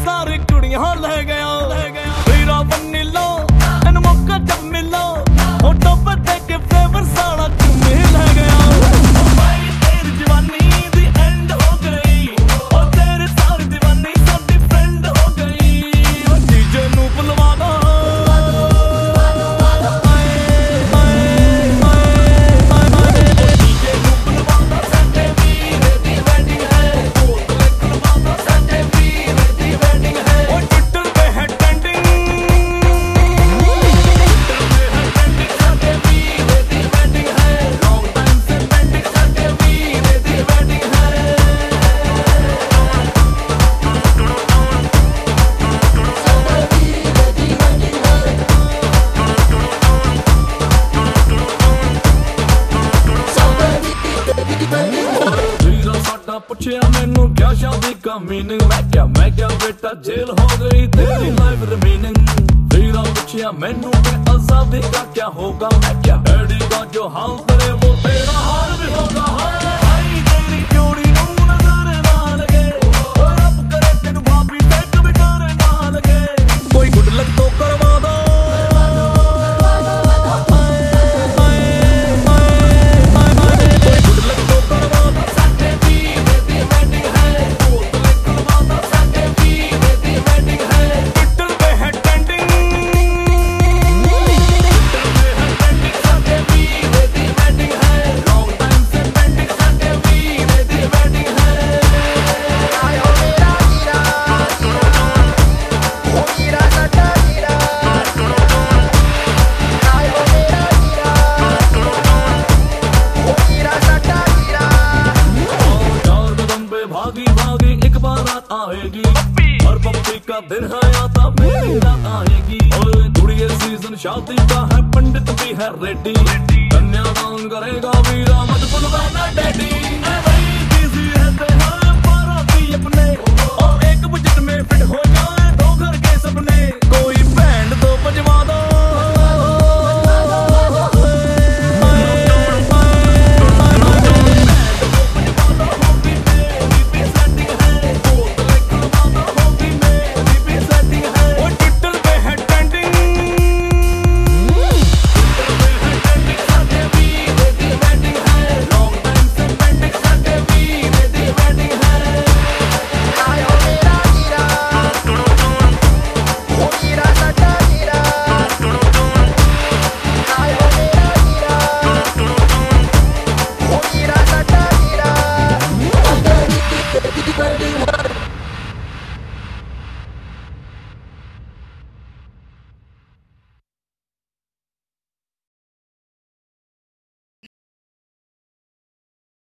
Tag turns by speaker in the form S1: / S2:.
S1: सारी कुड़ियां ले गया हीरा बन्नी लो इन मौका जब मिलो फोटो पर देख के फ्लेवर सारा चुम्मी ले गया भाई तेरी जवानी दी एंड हो गई और तेरे सारी दीवानी साडी फ्रेंड हो गई डीजे नू बुलवा दो पूछया मैनू क्या शादी का मीनिंग मैं क्या बेटा जेल हो गई तेरी लाइफ रिमेनिंग वीरा पूछया मैनू के आजादी का क्या होगा मैं क्या डैडी का जो हाल करे वो तेरा हाल भी होगा भाई तेरी जोड़ी नू नजर ना लगे और अब करे तेनू भाभी से कभी डर ना लगे कोई गुड लक तो करवा दो भागी भागी एक बारात आएगी हर पप्पी का दिन है आता मेरी रात आएगी और गुड़िया सीजन शादी का है पंडित भी है रेडी कन्यादान करेगा वीरा मत बुलवाना डैडी भाई बिजी रहते हैं बाराती अपने और एक बजट में फिट हो जाए दो घर के